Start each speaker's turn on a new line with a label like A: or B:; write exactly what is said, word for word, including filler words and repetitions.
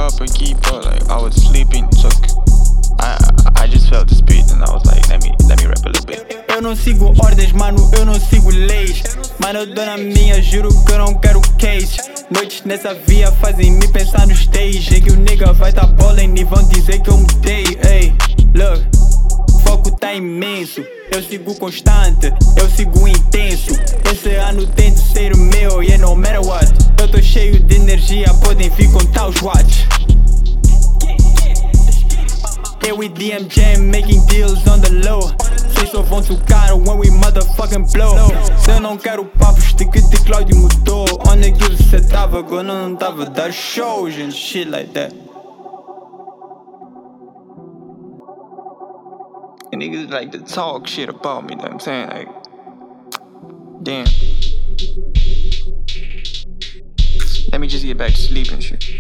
A: up and keep up. Like I was sleeping, took. I I just felt the speed and I was like, let me let me rap a little bit.
B: Eu não sigo ordens, mano, eu não sigo leis. Mano, eu dou na minha, juro que eu não quero case. Noites nessa via fazem-me pensar no stage. É que o nigga vai tá bolen e vão dizer que eu mudei. Ei, look, foco tá imenso. Eu sigo constante, eu sigo intenso. Esse ano tem de ser o meu, yeah, no matter what. Eu tô cheio de energia, podem vir contar os watts. Yeah, we D M J making deals on the low. Vocês só vão tocar when we motherfucking blow. Se eu não quero papos de que de Claudio mudou. Onde que você tava quando não tava dar shows and shit like that.
A: And niggas like to talk shit about me, you know what I'm saying? Like, damn. Let me just get back to sleep and shit.